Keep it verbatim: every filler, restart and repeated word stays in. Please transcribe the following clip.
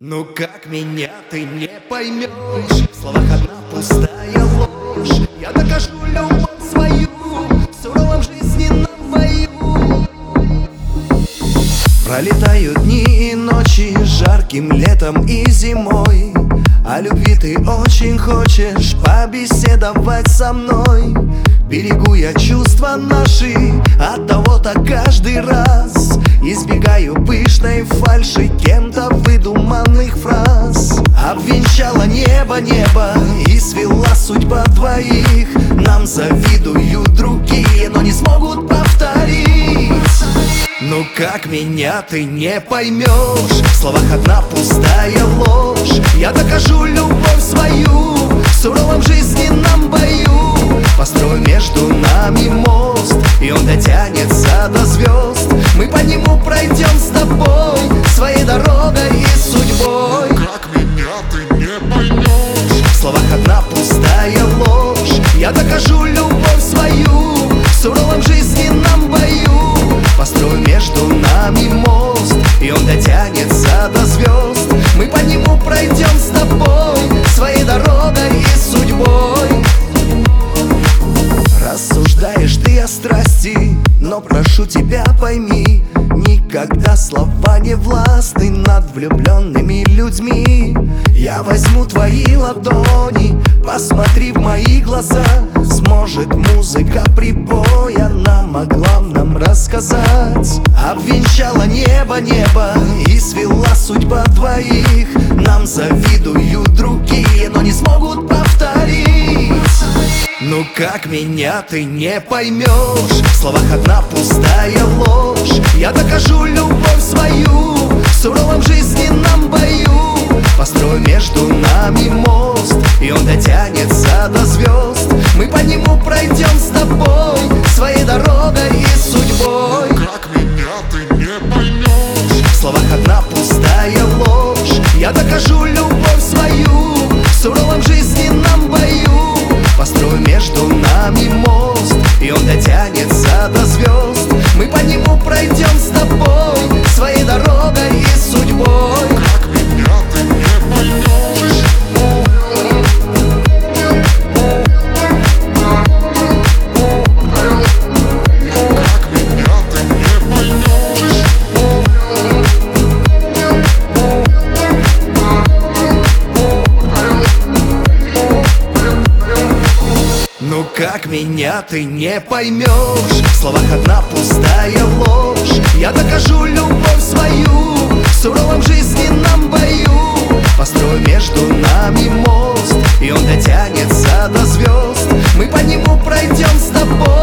Ну как меня ты не поймешь? В словах одна пустая ложь. Я докажу любовь свою в суровом жизненном бою. Пролетают дни и ночи жарким летом и зимой. О любви ты очень хочешь побеседовать со мной. Берегу я чувства наши, оттого-то каждый раз избегаю пышной фальши кем-то выдуманных фраз. Обвенчала небо небо и свела судьба двоих. Нам завидуют другие, но не смогут повторить. Ну как меня ты не поймешь? В словах одна пустая ложь. Я докажу любовь свою в суровом жизненном бою. Построю между нами мост, и он дотянется до звезд. Мы по нему пройдем с тобой своей дорогой и судьбой. Как меня ты не поймешь? В словах одна пустая ложь. Я докажу любовь свою в суровом жизненном бою. Построю между нами мост, и он дотянется до звезд. Мы по нему пройдем с тобой своей дорогой и судьбой. Рассуждаешь ты о страсти, но прошу тебя пойми, никогда слова не властны над влюбленными людьми. Я возьму твои ладони, посмотри в мои глаза. Сможет музыка прибоя нам о главном рассказать. Обвенчала небо небо и свела судьба двоих. Нам завидуют другие, но не смогут повторить. Ну как меня ты не поймешь? В словах одна пустая ложь. Я докажу любовь свою в суровом жизненном бою. Построю между нами мост, и он дотянется до звезд. Мы по нему пройдем с тобой своей дорогой и судьбой. Как меня ты не поймешь? В словах одна пустая ложь. Я докажу любовь свою в суровом жизненном бою. Построю между нами мост, и он дотянется до звезд. Мы по нему пройдем с тобой своей дорогой и судьбой. Как меня ты не поймешь? Как меня ты не поймешь? Ну как меня ты не поймешь? В словах одна пустая ложь. Я докажу любовь свою в суровом жизненном бою. Построю между нами мост, и он дотянется до звезд. Мы по нему пройдем с тобой